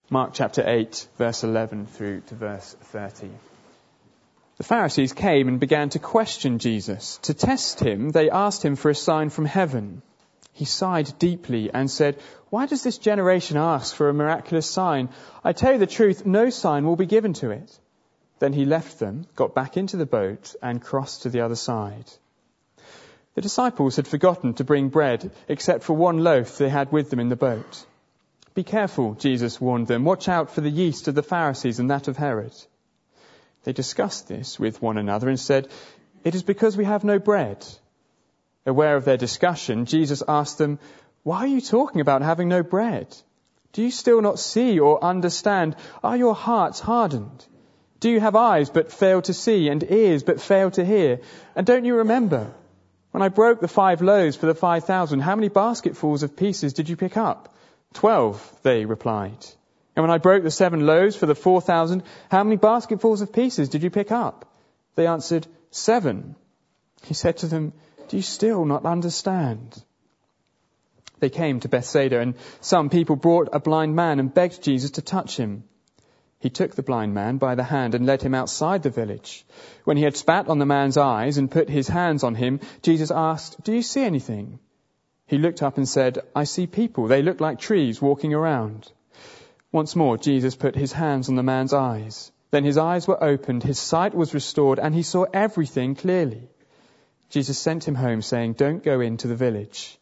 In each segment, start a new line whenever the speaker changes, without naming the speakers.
Mark chapter 8, verse 11 through to verse 30. The Pharisees came and began to question Jesus. To test him, they asked him for a sign from heaven. He sighed deeply and said, "Why does this generation ask for a miraculous sign? I tell you the truth, no sign will be given to it." Then he left them, got back into the boat, and crossed to the other side. The disciples had forgotten to bring bread, except for one loaf they had with them in the boat. "Be careful," Jesus warned them. "Watch out for the yeast of the Pharisees and that of Herod." They discussed this with one another and said, "It is because we have no bread." Aware of their discussion, Jesus asked them, "Why are you talking about having no bread? Do you still not see or understand? Are your hearts hardened? Do you have eyes but fail to see and ears but fail to hear? And don't you remember? When I broke the 5 loaves for the 5,000, how many basketfuls of pieces did you pick up?" 12, they replied. "And when I broke the 7 loaves for the 4,000, how many basketfuls of pieces did you pick up?" They answered, 7. He said to them, "Do you still not understand?" They came to Bethsaida, and some people brought a blind man and begged Jesus to touch him. He took the blind man by the hand and led him outside the village. When he had spat on the man's eyes and put his hands on him, Jesus asked, "Do you see anything?" He looked up and said, "I see people. They look like trees walking around." Once more, Jesus put his hands on the man's eyes. Then his eyes were opened, his sight was restored, and he saw everything clearly. Jesus sent him home, saying, "Don't go into the village."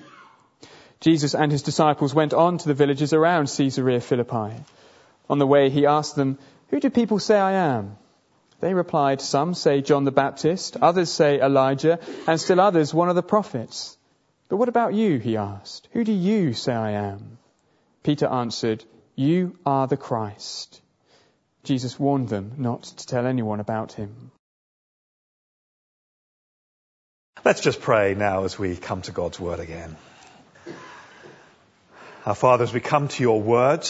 Jesus and his disciples went on to the villages around Caesarea Philippi. On the way, he asked them, "Who do people say I am?" They replied, "Some say John the Baptist, others say Elijah, and still others one of the prophets." "But what about you?" he asked. "Who do you say I am?" Peter answered, "You are the Christ." Jesus warned them not to tell anyone about him.
Let's just pray now as we come to God's word again. Our Father, as we come to your word,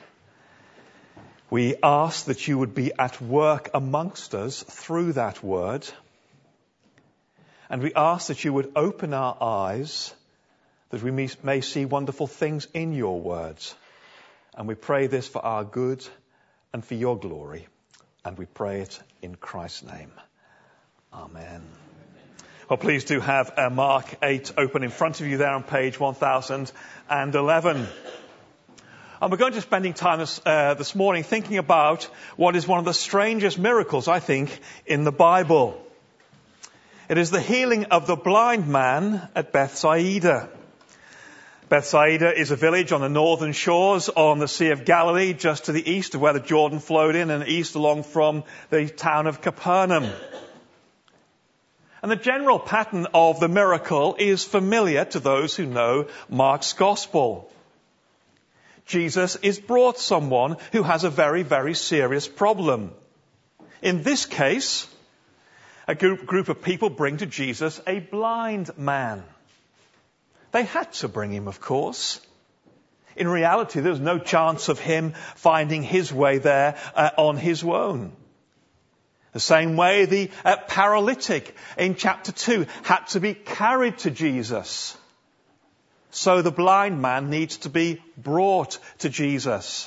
we ask that you would be at work amongst us through that word. And we ask that you would open our eyes, that we may see wonderful things in your words. And we pray this for our good and for your glory. And we pray it in Christ's name. Amen. Well, please do have Mark 8 open in front of you there on page 1011. And we're going to be spending time this morning thinking about what is one of the strangest miracles, I think, in the Bible. It is the healing of the blind man at Bethsaida. Bethsaida is a village on the northern shores on the Sea of Galilee, just to the east of where the Jordan flowed in and east along from the town of Capernaum. And the general pattern of the miracle is familiar to those who know Mark's Gospel. Jesus is brought someone who has a very, very serious problem. In this case, a group of people bring to Jesus a blind man. They had to bring him, of course. In reality, there was no chance of him finding his way there on his own. The same way the paralytic in chapter 2 had to be carried to Jesus. So the blind man needs to be brought to Jesus.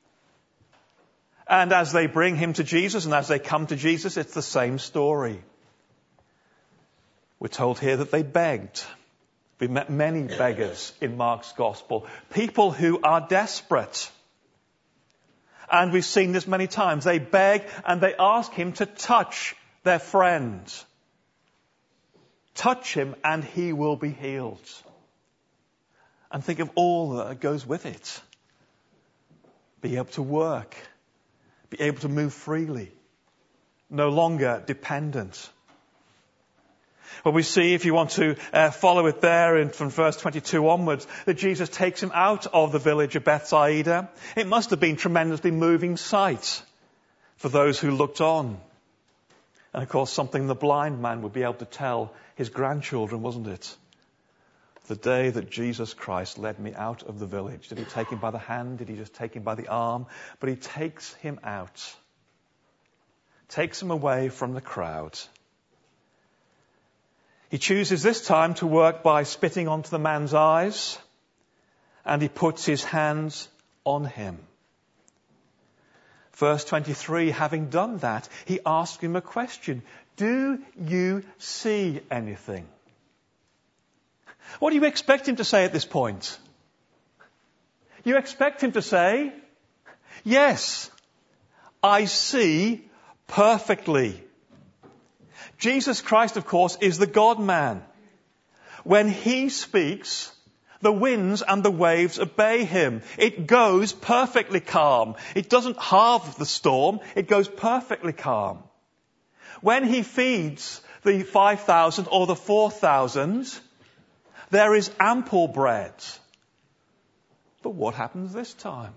And as they bring him to Jesus and as they come to Jesus, it's the same story. We're told here that they begged. We met many beggars in Mark's Gospel. People who are desperate. And we've seen this many times. They beg and they ask him to touch their friend. Touch him and he will be healed. And think of all that goes with it. Be able to work. Be able to move freely. No longer dependent. Well, we see, if you want to follow it there from verse 22 onwards, that Jesus takes him out of the village of Bethsaida. It must have been a tremendously moving sight for those who looked on. And of course, something the blind man would be able to tell his grandchildren, wasn't it? The day that Jesus Christ led me out of the village. Did he take him by the hand? Did he just take him by the arm? But he takes him out. Takes him away from the crowd. He chooses this time to work by spitting onto the man's eyes, and he puts his hands on him. Verse 23, having done that, he asked him a question. Do you see anything? What do you expect him to say at this point? You expect him to say, yes, I see perfectly. Jesus Christ, of course, is the God-man. When he speaks, the winds and the waves obey him. It goes perfectly calm. It doesn't halve the storm. It goes perfectly calm. When he feeds the 5,000 or the 4,000, there is ample bread. But what happens this time?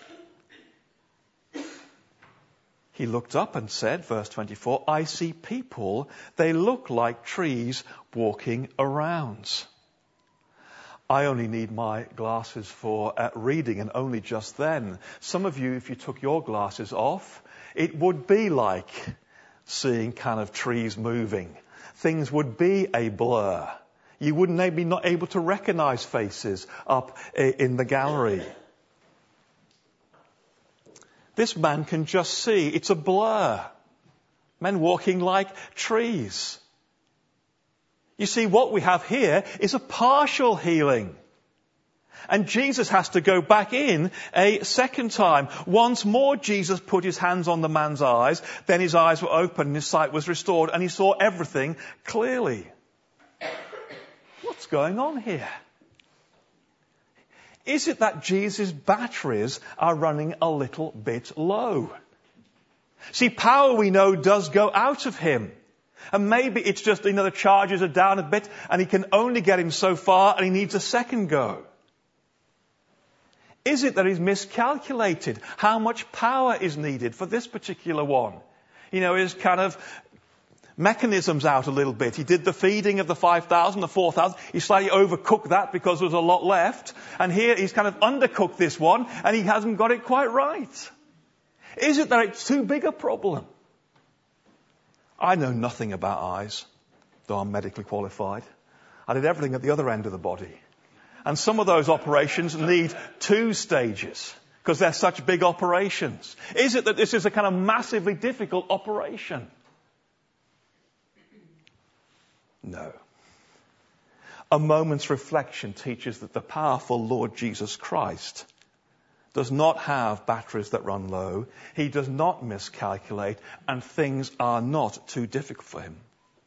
He looked up and said, verse 24, I see people, they look like trees walking around. I only need my glasses for reading, and only just then. Some of you, if you took your glasses off, it would be like seeing kind of trees moving. Things would be a blur. You would maybe not able to recognize faces up in the gallery. This man can just see. It's a blur. Men walking like trees. You see, what we have here is a partial healing. And Jesus has to go back in a second time. Once more, Jesus put his hands on the man's eyes. Then his eyes were opened and his sight was restored. And he saw everything clearly. What's going on here? Is it that Jesus' batteries are running a little bit low? See, power we know does go out of him. And maybe it's just, the charges are down a bit and he can only get him so far and he needs a second go. Is it that he's miscalculated how much power is needed for this particular one? His kind of mechanisms out a little bit. He did the feeding of the 5,000, the 4,000. He slightly overcooked that because there was a lot left. And here he's kind of undercooked this one and he hasn't got it quite right. Is it that it's too big a problem? I know nothing about eyes, though I'm medically qualified. I did everything at the other end of the body. And some of those operations need 2 stages because they're such big operations. Is it that this is a kind of massively difficult operation? No. A moment's reflection teaches that the powerful Lord Jesus Christ does not have batteries that run low. He does not miscalculate, and things are not too difficult for him.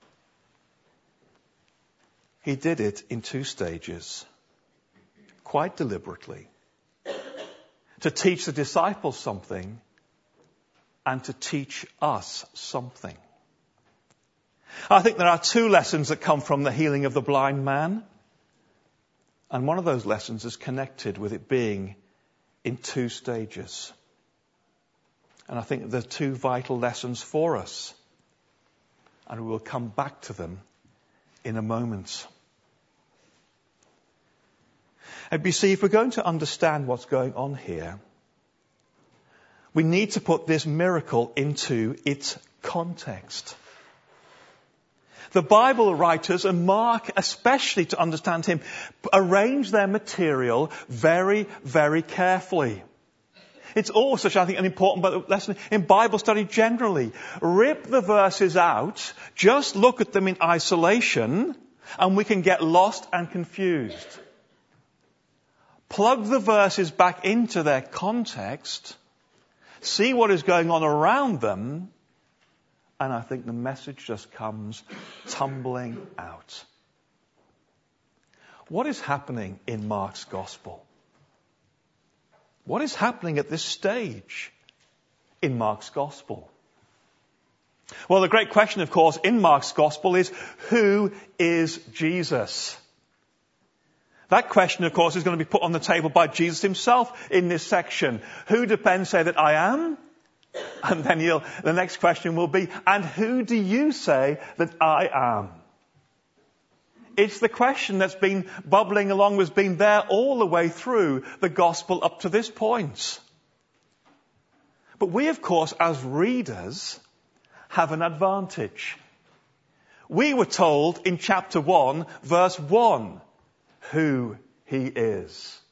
He did it in 2 stages, quite deliberately, to teach the disciples something and to teach us something. I think there are 2 lessons that come from the healing of the blind man. And one of those lessons is connected with it being in 2 stages. And I think they're 2 vital lessons for us. And we will come back to them in a moment. And you see, if we're going to understand what's going on here, we need to put this miracle into its context. The Bible writers, and Mark especially to understand him, arrange their material very, very carefully. It's also, I think, an important lesson in Bible study generally. Rip the verses out, just look at them in isolation, and we can get lost and confused. Plug the verses back into their context, see what is going on around them, and I think the message just comes tumbling out. What is happening in Mark's Gospel? What is happening at this stage in Mark's Gospel? Well, the great question, of course, in Mark's Gospel is, who is Jesus? That question, of course, is going to be put on the table by Jesus himself in this section. Who do men say that I am? And then the next question will be, and who do you say that I am? It's the question that's been bubbling along, has been there all the way through the gospel up to this point. But we, of course, as readers, have an advantage. We were told in chapter 1, verse 1, who he is.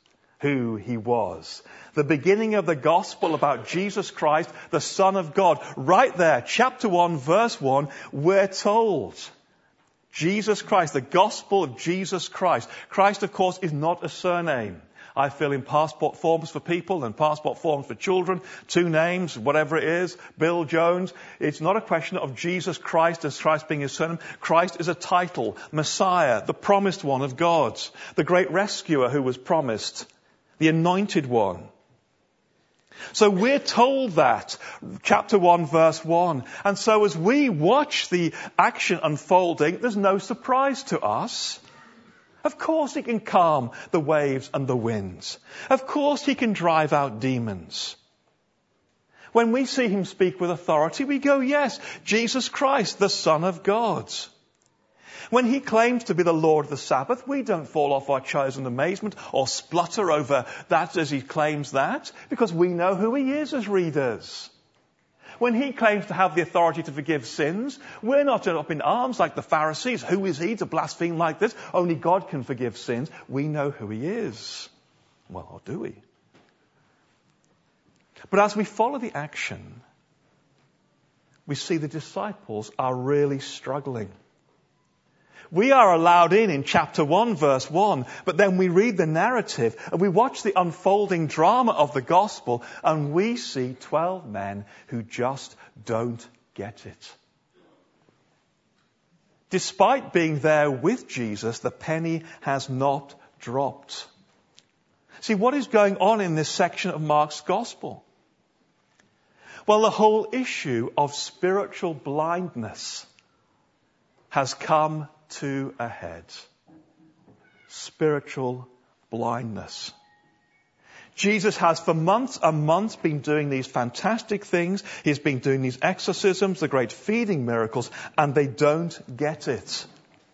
who he was. The beginning of the gospel about Jesus Christ, the Son of God. Right there, chapter 1, verse 1, we're told. Jesus Christ, the gospel of Jesus Christ. Christ, of course, is not a surname. I fill in passport forms for people and passport forms for children. 2 names, whatever it is. Bill Jones. It's not a question of Jesus Christ as Christ being his surname. Christ is a title. Messiah, the promised one of God. The great rescuer who was promised. The anointed one. So we're told that, chapter 1, verse 1. And so as we watch the action unfolding, there's no surprise to us. Of course he can calm the waves and the winds. Of course he can drive out demons. When we see him speak with authority, we go, yes, Jesus Christ, the Son of God. When he claims to be the Lord of the Sabbath, we don't fall off our chairs in amazement or splutter over that as he claims that, because we know who he is as readers. When he claims to have the authority to forgive sins, we're not up in arms like the Pharisees. Who is he to blaspheme like this? Only God can forgive sins. We know who he is. Well, or do we? But as we follow the action, we see the disciples are really struggling. We are allowed in chapter 1, verse 1, but then we read the narrative and we watch the unfolding drama of the gospel and we see 12 men who just don't get it. Despite being there with Jesus, the penny has not dropped. See, what is going on in this section of Mark's gospel? Well, the whole issue of spiritual blindness has come to a head. Spiritual blindness. Jesus has for months and months been doing these fantastic things. He's been doing these exorcisms, the great feeding miracles, and they don't get it.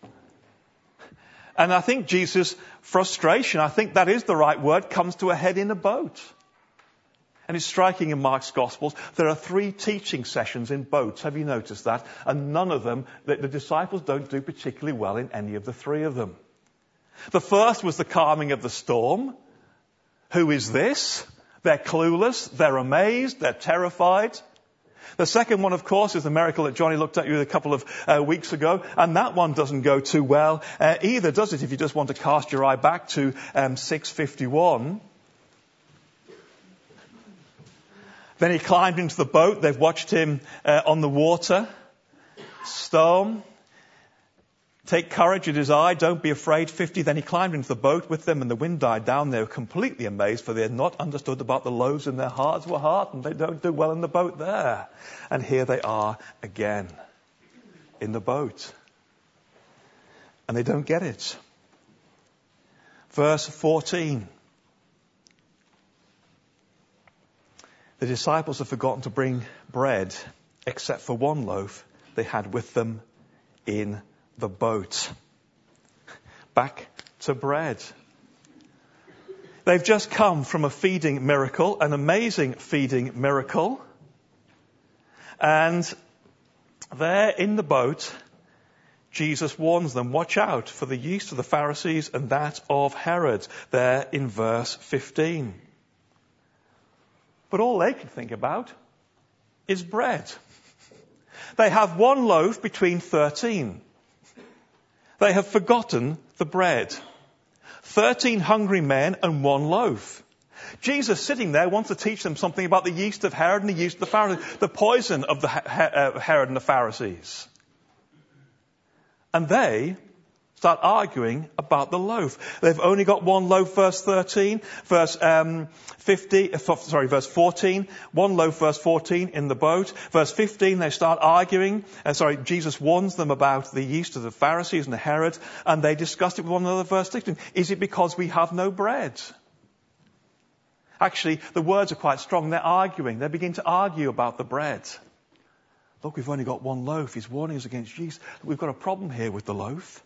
And I think Jesus' frustration, I think that is the right word, comes to a head in a boat. And it's striking in Mark's Gospels, there are 3 teaching sessions in boats. Have you noticed that? And none of them, the disciples don't do particularly well in any of the 3 of them. The first was the calming of the storm. Who is this? They're clueless, they're amazed, they're terrified. The second one, of course, is the miracle that Johnny looked at you a couple of weeks ago. And that one doesn't go too well either, does it? If you just want to cast your eye back to 6:51. Then he climbed into the boat. They've watched him on the water. Storm. Take courage, it is I. Don't be afraid. 50. Then he climbed into the boat with them and the wind died down. They were completely amazed for they had not understood about the loaves and their hearts were hardened. They don't do well in the boat there. And here they are again in the boat. And they don't get it. Verse 14. The disciples have forgotten to bring bread, except for 1 loaf they had with them in the boat. Back to bread. They've just come from a feeding miracle, an amazing feeding miracle. And there in the boat, Jesus warns them, watch out for the yeast of the Pharisees and that of Herod, there in verse 15. But all they can think about is bread. They have 1 loaf between 13. They have forgotten the bread. 13 hungry men and 1 loaf. Jesus sitting there wants to teach them something about the yeast of Herod and the yeast of the Pharisees, the poison of the Herod and the Pharisees. And they start arguing about the loaf. They've only got 1 loaf, verse 13, verse 14, 1 loaf, verse 14 in the boat. Verse 15, they start arguing. Jesus warns them about the yeast of the Pharisees and the Herod, and they discussed it with one another. Verse 16, is it because we have no bread? Actually, the words are quite strong. They're arguing. They begin to argue about the bread. Look, we've only got 1 loaf. He's warning us against Jesus. We've got a problem here with the loaf.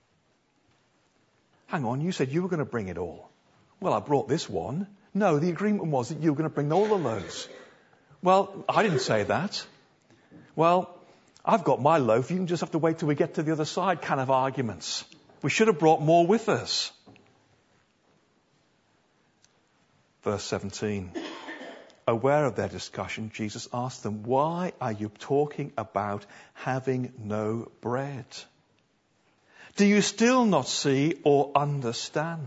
Hang on, you said you were going to bring it all. Well, I brought this one. No, the agreement was that you were going to bring all the loaves. Well, I didn't say that. Well, I've got my loaf. You can just have to wait till we get to the other side kind of arguments. We should have brought more with us. Verse 17. Aware of their discussion, Jesus asked them, "Why are you talking about having no bread? Do you still not see or understand?"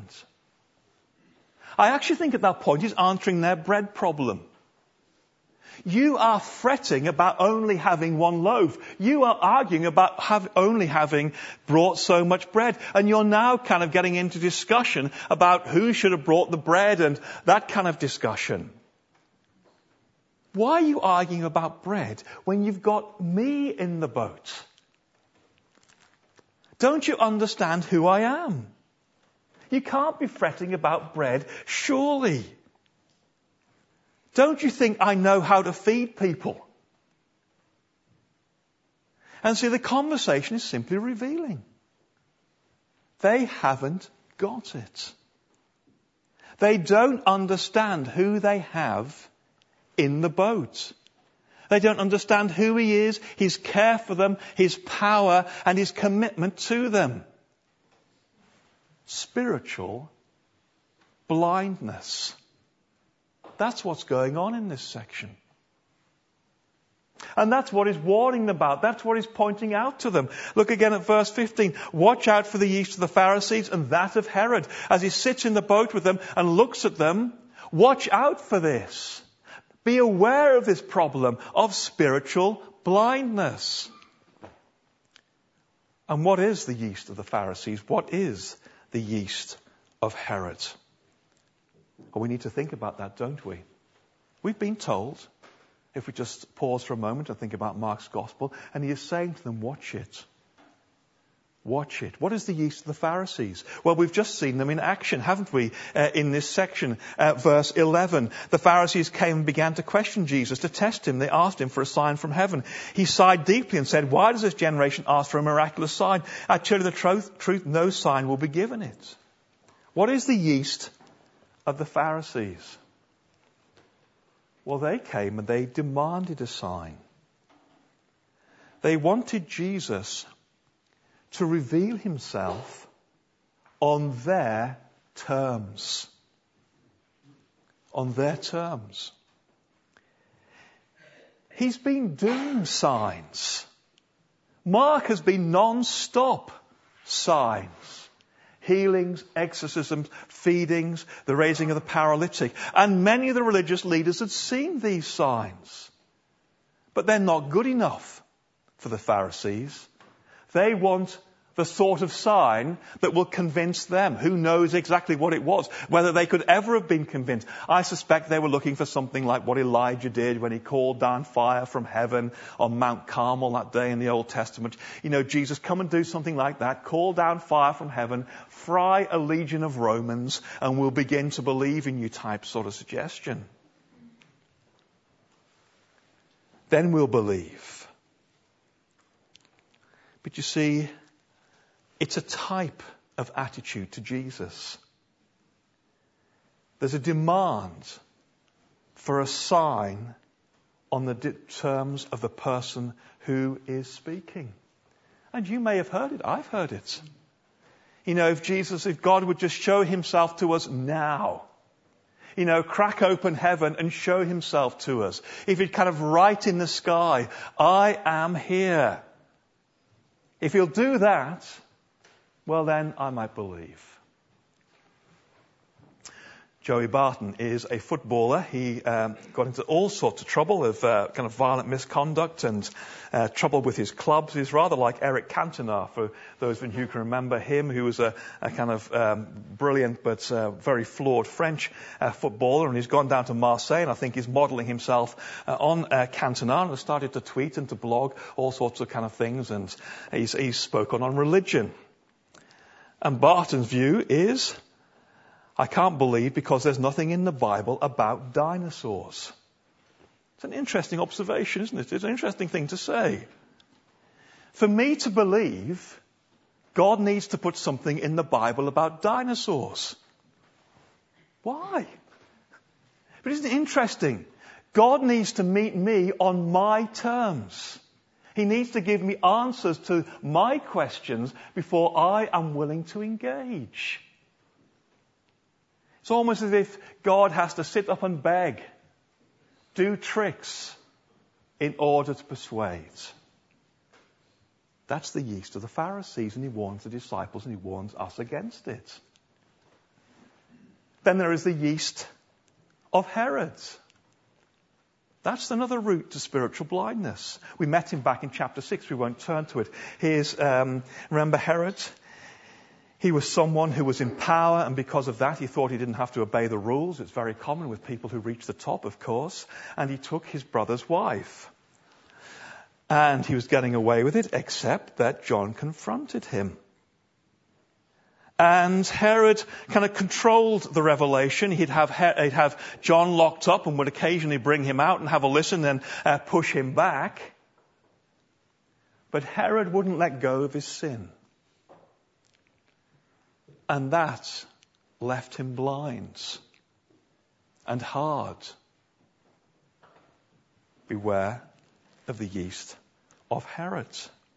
I actually think at that point he's answering their bread problem. You are fretting about only having one loaf. You are arguing about only having brought so much bread. And you're now kind of getting into discussion about who should have brought the bread and that kind of discussion. Why are you arguing about bread when you've got me in the boat? Don't you understand who I am? You can't be fretting about bread, surely. Don't you think I know how to feed people? And see, the conversation is simply revealing. They haven't got it. They don't understand who they have in the boat. They don't understand who he is, his care for them, his power, and his commitment to them. Spiritual blindness. That's what's going on in this section. And that's what he's warning them about. That's what he's pointing out to them. Look again at verse 15. Watch out for the yeast of the Pharisees and that of Herod. As he sits in the boat with them and looks at them, watch out for this. Be aware of this problem of spiritual blindness. And what is the yeast of the Pharisees? What is the yeast of Herod? Well, we need to think about that, don't we? We've been told, if we just pause for a moment and think about Mark's Gospel, and he is saying to them, watch it. Watch it. What is the yeast of the Pharisees? Well, we've just seen them in action, haven't we, in this section, verse 11. The Pharisees came and began to question Jesus, to test him. They asked him for a sign from heaven. He sighed deeply and said, "Why does this generation ask for a miraculous sign? I tell you the truth, no sign will be given it." What is the yeast of the Pharisees? Well, they came and they demanded a sign. They wanted Jesus to reveal himself on their terms. On their terms. He's been doing signs. Mark has been non-stop signs. Healings, exorcisms, feedings, the raising of the paralytic. And many of the religious leaders had seen these signs. But they're not good enough for the Pharisees. They want the sort of sign that will convince them. Who knows exactly what it was? Whether they could ever have been convinced. I suspect they were looking for something like what Elijah did when he called down fire from heaven on Mount Carmel that day in the Old Testament. You know, Jesus, come and do something like that. Call down fire from heaven. Fry a legion of Romans and we'll begin to believe in you type sort of suggestion. Then we'll believe. But you see, it's a type of attitude to Jesus. There's a demand for a sign on the terms of the person who is speaking. And you may have heard it. I've heard it. You know, if God would just show himself to us now. You know, crack open heaven and show himself to us. If he'd kind of write in the sky, I am here. If he'll do that, well then I might believe. Joey Barton is a footballer. He got into all sorts of trouble of kind of violent misconduct and trouble with his clubs. He's rather like Eric Cantona, for those of you who can remember him, who was a kind of brilliant but very flawed French footballer. And he's gone down to Marseille, and I think he's modelling himself on Cantona, and has started to tweet and to blog all sorts of kind of things. And he's spoken on religion. And Barton's view is, I can't believe because there's nothing in the Bible about dinosaurs. It's an interesting observation, isn't it? It's an interesting thing to say. For me to believe, God needs to put something in the Bible about dinosaurs. Why? But isn't it interesting? God needs to meet me on my terms. He needs to give me answers to my questions before I am willing to engage. It's almost as if God has to sit up and beg, do tricks in order to persuade. That's the yeast of the Pharisees, and he warns the disciples and he warns us against it. Then there is the yeast of Herod. That's another route to spiritual blindness. We met him back in chapter 6. We won't turn to it. Here's, remember Herod? He was someone who was in power, and because of that, he thought he didn't have to obey the rules. It's very common with people who reach the top, of course. And he took his brother's wife. And he was getting away with it, except that John confronted him. And Herod kind of controlled the revelation. He'd have John locked up and would occasionally bring him out and have a listen and push him back. But Herod wouldn't let go of his sin. And that left him blind and hard. Beware of the yeast of Herod.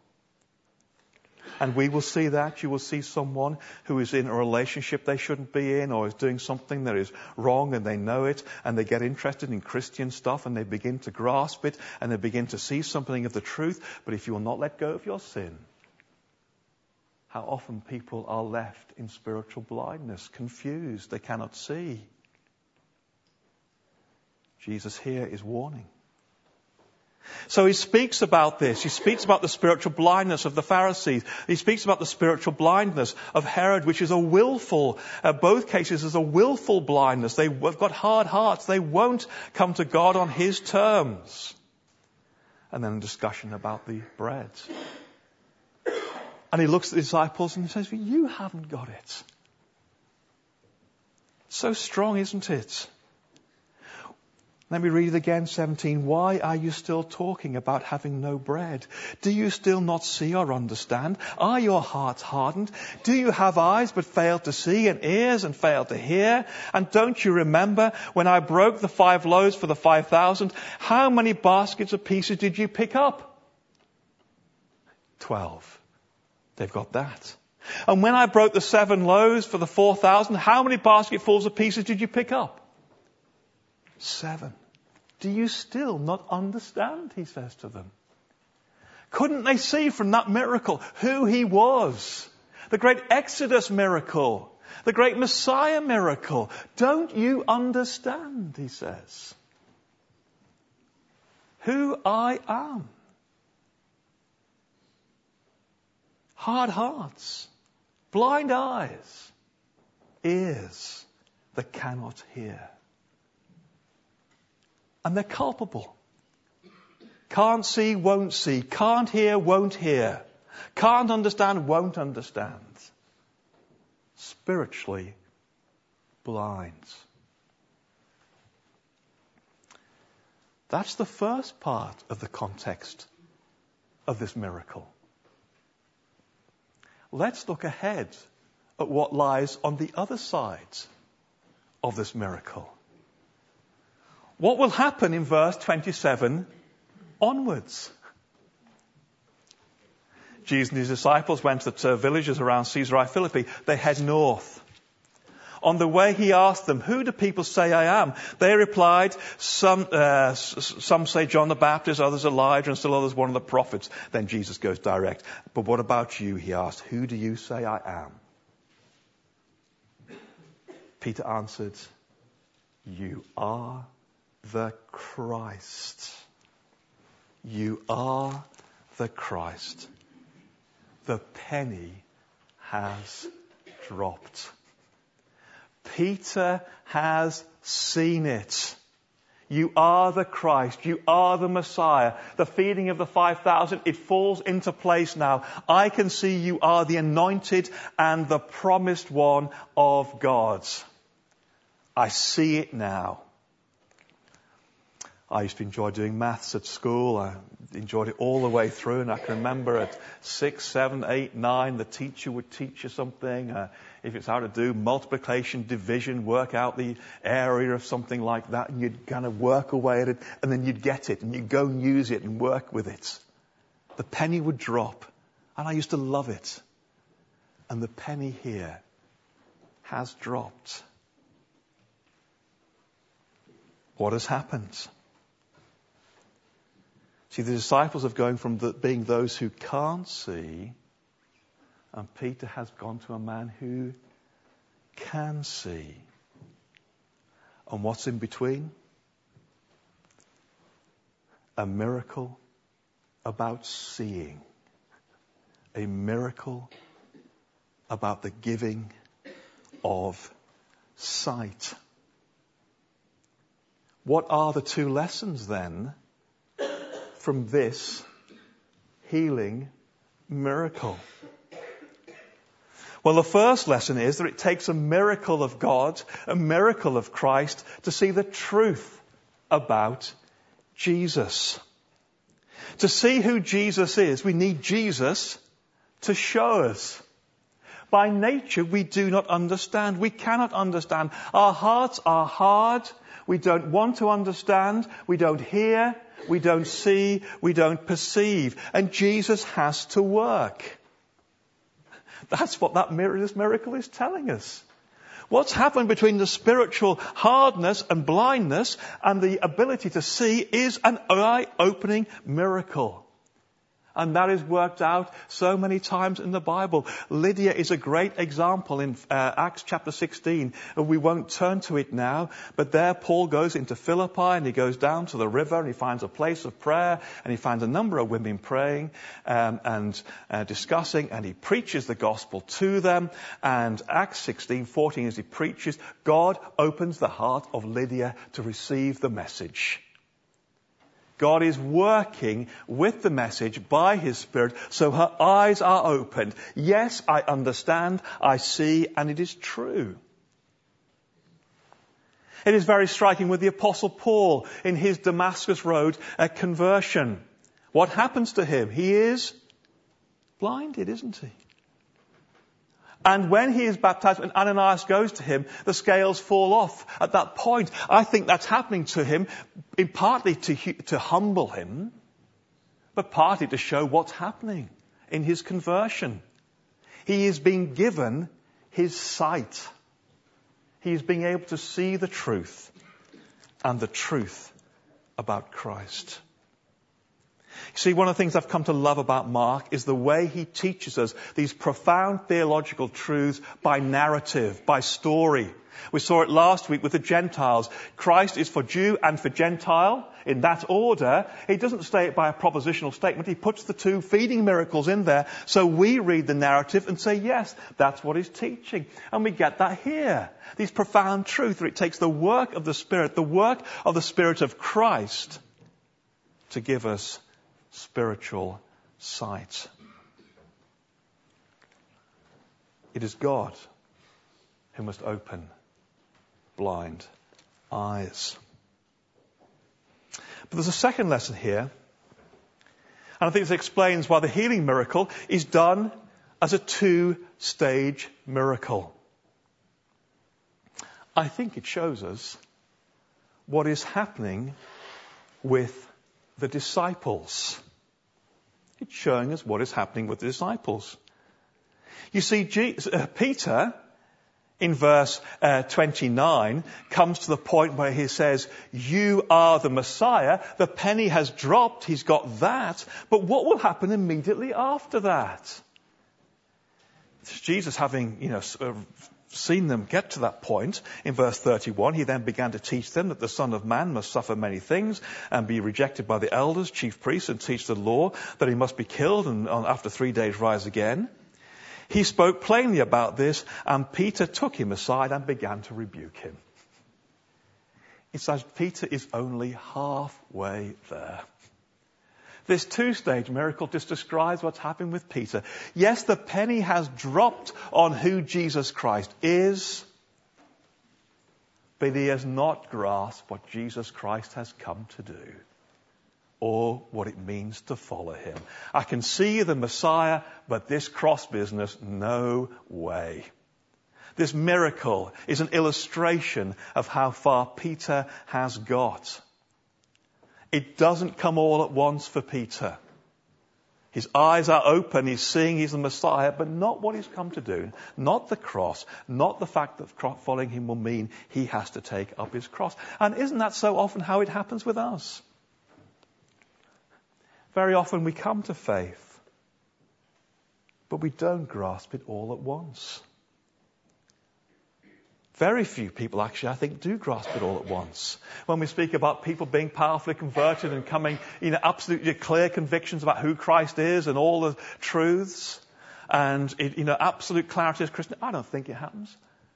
And we will see that. You will see someone who is in a relationship they shouldn't be in, or is doing something that is wrong and they know it, and they get interested in Christian stuff and they begin to grasp it and they begin to see something of the truth. But if you will not let go of your sin, how often people are left in spiritual blindness, confused, they cannot see. Jesus here is warning. So he speaks about this. He speaks about the spiritual blindness of the Pharisees. He speaks about the spiritual blindness of Herod, which is a willful, both cases is a willful blindness. They've got hard hearts. They won't come to God on his terms. And then a discussion about the bread. And he looks at the disciples and he says, you haven't got it. So strong, isn't it? Let me read it again, 17. Why are you still talking about having no bread? Do you still not see or understand? Are your hearts hardened? Do you have eyes but fail to see, and ears and fail to hear? And don't you remember when I broke the 5 loaves for the 5,000? How many baskets of pieces did you pick up? 12. They've got that. And when I broke the 7 loaves for the 4,000, how many basketfuls of pieces did you pick up? 7. Do you still not understand? He says to them. Couldn't they see from that miracle who he was? The great Exodus miracle. The great Messiah miracle. Don't you understand? He says. Who I am. Hard hearts. Blind eyes. Ears that cannot hear. And they're culpable. Can't see, won't see. Can't hear, won't hear. Can't understand, won't understand. Spiritually blind. That's the first part of the context of this miracle. Let's look ahead at what lies on the other side of this miracle. What will happen in verse 27 onwards? Jesus and his disciples went to villages around Caesarea Philippi. They head north. On the way he asked them, who do people say I am? They replied, some say John the Baptist, others Elijah, and still others one of the prophets. Then Jesus goes direct. But what about you? He asked, who do you say I am? Peter answered, you are the Christ. You are the Christ. The penny has dropped. Peter has seen it. You are the Christ. You are the Messiah. The feeding of the 5,000, it falls into place now. I can see you are the anointed and the promised one of God. I see it now. I used to enjoy doing maths at school. I enjoyed it all the way through. And I can remember at 6, 7, 8, 9, the teacher would teach you something. If it's how to do multiplication, division, work out the area of something like that. And you'd kind of work away at it. And then you'd get it. And you'd go and use it and work with it. The penny would drop. And I used to love it. And the penny here has dropped. what has happened. See, the disciples have gone from being those who can't see, and Peter has gone to a man who can see. And what's in between? A miracle about seeing. A miracle about the giving of sight. What are the two lessons then from this healing miracle? Well, the first lesson is that it takes a miracle of God, a miracle of Christ, to see the truth about Jesus. To see who Jesus is, we need Jesus to show us. By nature, we do not understand. We cannot understand. Our hearts are hard. We don't want to understand. We don't hear. We don't see. We don't perceive. And Jesus has to work. That's what this miracle is telling us. What's happened between the spiritual hardness and blindness and the ability to see is an eye-opening miracle. And that is worked out so many times in the Bible. Lydia is a great example in Acts chapter 16. We won't turn to it now, but there Paul goes into Philippi and he goes down to the river and he finds a place of prayer and he finds a number of women praying and discussing, and he preaches the gospel to them. And Acts 16:14, as he preaches, God opens the heart of Lydia to receive the message. God is working with the message by His Spirit, so her eyes are opened. Yes, I understand, I see, and it is true. It is very striking with the Apostle Paul in his Damascus Road conversion. What happens to him? He is blinded, isn't he? And when he is baptized, when Ananias goes to him, the scales fall off at that point. I think that's happening to him, in partly to humble him, but partly to show what's happening in his conversion. He is being given his sight. He is being able to see the truth, and the truth about Christ. See, one of the things I've come to love about Mark is the way he teaches us these profound theological truths by narrative, by story. We saw it last week with the Gentiles. Christ is for Jew and for Gentile in that order. He doesn't say it by a propositional statement. He puts the two feeding miracles in there. So we read the narrative and say, yes, that's what he's teaching. And we get that here. These profound truths. It takes the work of the Spirit of Christ to give us spiritual sight. It is God who must open blind eyes. But there's a second lesson here, and I think this explains why the healing miracle is done as a two-stage miracle. I think it shows us what is happening with the disciples. It's showing us what is happening with the disciples. You see, Peter, in verse 29, comes to the point where he says, you are the Messiah. The penny has dropped. He's got that. But what will happen immediately after that? Jesus, having, seen them get to that point, in verse 31, he then began to teach them that the Son of Man must suffer many things and be rejected by the elders, chief priests, and teach the law, that he must be killed and after 3 days rise again. He spoke plainly about this, and Peter took him aside and began to rebuke him. It's as Peter is only halfway there. This two-stage miracle just describes what's happened with Peter. Yes, the penny has dropped on who Jesus Christ is, but he has not grasped what Jesus Christ has come to do, or what it means to follow him. I can see the Messiah, but this cross business, no way. This miracle is an illustration of how far Peter has got. It doesn't come all at once for Peter. His eyes are open. He's seeing he's the Messiah, but not what he's come to do. Not the cross. Not the fact that following him will mean he has to take up his cross. And isn't that so often how it happens with us? Very often we come to faith, but we don't grasp it all at once. Very few people actually, I think, do grasp it all at once. When we speak about people being powerfully converted and coming, absolutely clear convictions about who Christ is and all the truths and, absolute clarity as Christian, I don't think it happens.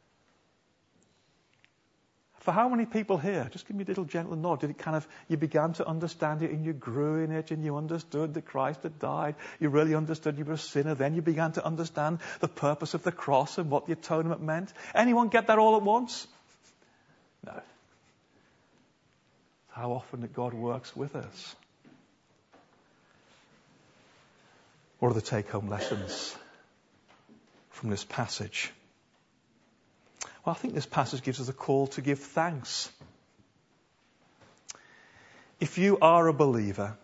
For how many people here, just give me a little gentle nod, did it you began to understand it and you grew in it and you understood that Christ had died, you really understood you were a sinner, then you began to understand the purpose of the cross and what the atonement meant? Anyone get that all at once? No. How often that God works with us. What are the take-home lessons from this passage? Well, I think this passage gives us a call to give thanks. If you are a believer,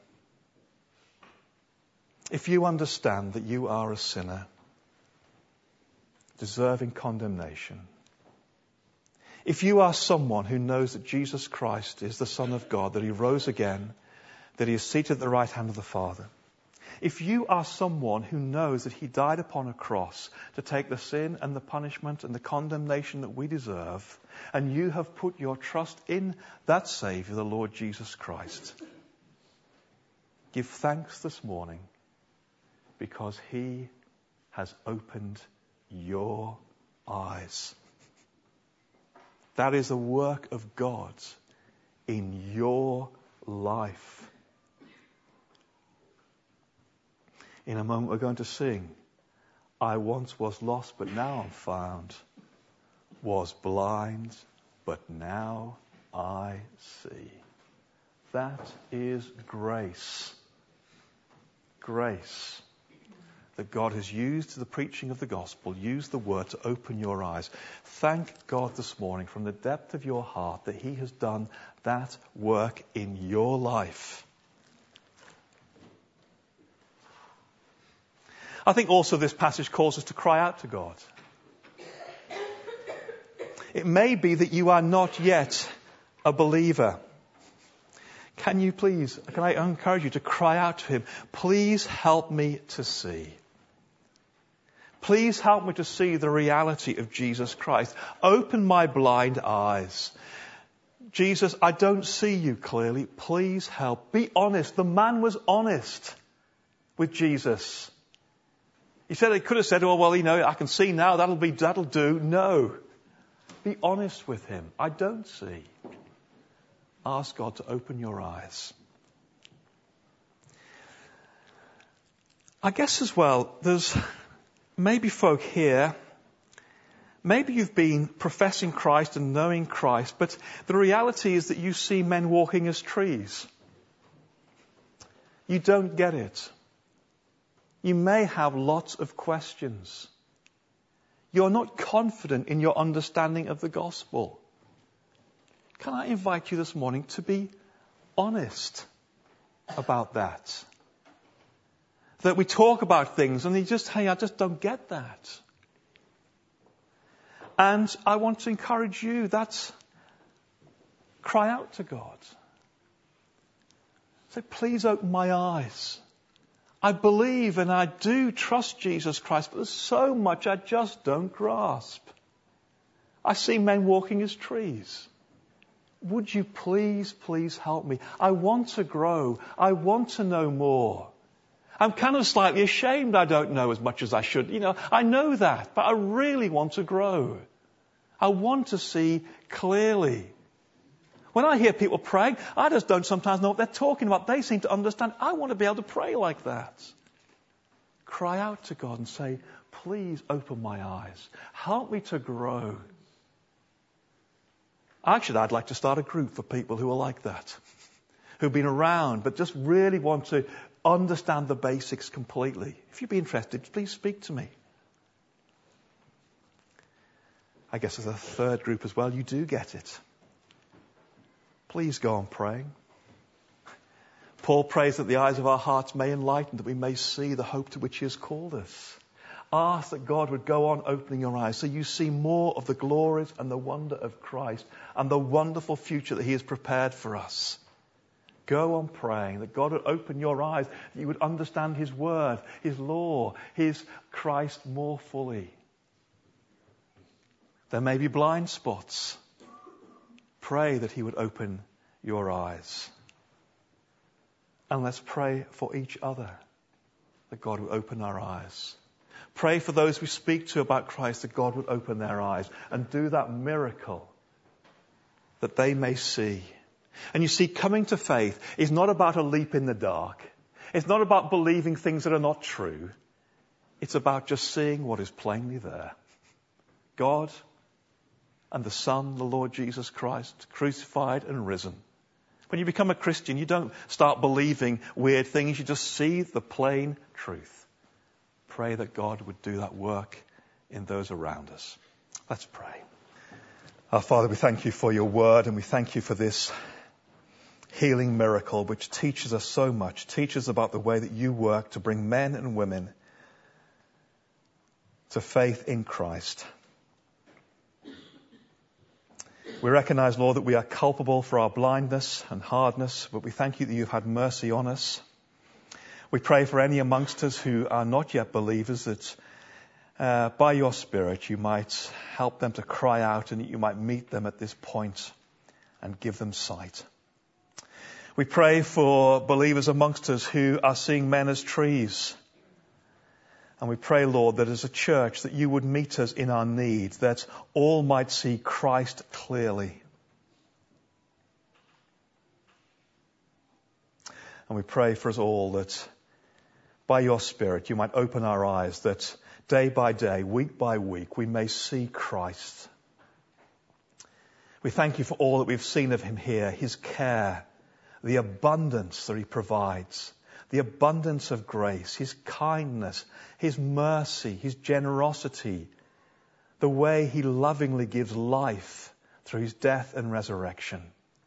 if you understand that you are a sinner, deserving condemnation, if you are someone who knows that Jesus Christ is the Son of God, that he rose again, that he is seated at the right hand of the Father, if you are someone who knows that he died upon a cross to take the sin and the punishment and the condemnation that we deserve, and you have put your trust in that Saviour, the Lord Jesus Christ, give thanks this morning because he has opened your eyes. That is a work of God in your life. In a moment we're going to sing, I once was lost but now I'm found, was blind but now I see. That is grace. Grace that God has used the preaching of the gospel, used the word to open your eyes. Thank God this morning from the depth of your heart that he has done that work in your life. I think also this passage calls us to cry out to God. It may be that you are not yet a believer. Can I encourage you to cry out to him, please help me to see. Please help me to see the reality of Jesus Christ. Open my blind eyes. Jesus, I don't see you clearly. Please help. Be honest. The man was honest with Jesus. He could have said, I can see now, that'll do. No. Be honest with him. I don't see. Ask God to open your eyes. I guess as well, there's maybe folk here, maybe you've been professing Christ and knowing Christ, but the reality is that you see men walking as trees. You don't get it. You may have lots of questions. You're not confident in your understanding of the gospel. Can I invite you this morning to be honest about that? That we talk about things and I just don't get that. And I want to encourage you, cry out to God. Say, please open my eyes. I believe and I do trust Jesus Christ, but there's so much I just don't grasp. I see men walking as trees. Would you please help me? I want to grow. I want to know more. I'm kind of slightly ashamed I don't know as much as I should. I know that, but I really want to grow. I want to see clearly. When I hear people praying, I just don't sometimes know what they're talking about. They seem to understand. I want to be able to pray like that. Cry out to God and say, please open my eyes. Help me to grow. Actually, I'd like to start a group for people who are like that. Who've been around, but just really want to understand the basics completely. If you'd be interested, please speak to me. I guess there's a third group as well. You do get it. Please go on praying. Paul prays that the eyes of our hearts may enlighten, that we may see the hope to which he has called us. Ask that God would go on opening your eyes so you see more of the glories and the wonder of Christ and the wonderful future that he has prepared for us. Go on praying that God would open your eyes, that you would understand his word, his law, his Christ more fully. There may be blind spots. Pray that he would open your eyes. And let's pray for each other, that God would open our eyes. Pray for those we speak to about Christ, that God would open their eyes and do that miracle that they may see. And you see, coming to faith is not about a leap in the dark. It's not about believing things that are not true. It's about just seeing what is plainly there. God and the Son, the Lord Jesus Christ, crucified and risen. When you become a Christian, you don't start believing weird things. You just see the plain truth. Pray that God would do that work in those around us. Let's pray. Our Father, we thank you for your word, and we thank you for this healing miracle which teaches us so much, teaches about the way that you work to bring men and women to faith in Christ. We recognize, Lord, that we are culpable for our blindness and hardness, but we thank you that you've had mercy on us. We pray for any amongst us who are not yet believers, that by your Spirit you might help them to cry out and that you might meet them at this point and give them sight. We pray for believers amongst us who are seeing men as trees. And we pray, Lord, that as a church that you would meet us in our need, that all might see Christ clearly. And we pray for us all that by your Spirit you might open our eyes, that day by day, week by week, we may see Christ. We thank you for all that we've seen of him here, his care, the abundance that he provides, the abundance of grace, his kindness, his mercy, his generosity, the way he lovingly gives life through his death and resurrection.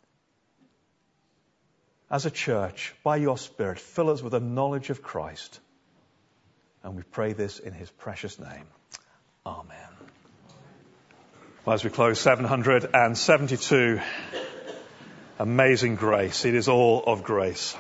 As a church, by your Spirit, fill us with a knowledge of Christ. And we pray this in his precious name. Amen. Well, as we close 772, amazing grace. It is all of grace.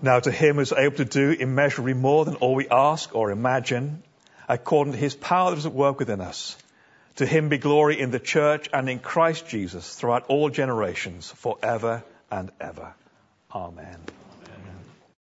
Now to him who is able to do immeasurably more than all we ask or imagine, according to his power that is at work within us, to him be glory in the church and in Christ Jesus throughout all generations, forever and ever. Amen.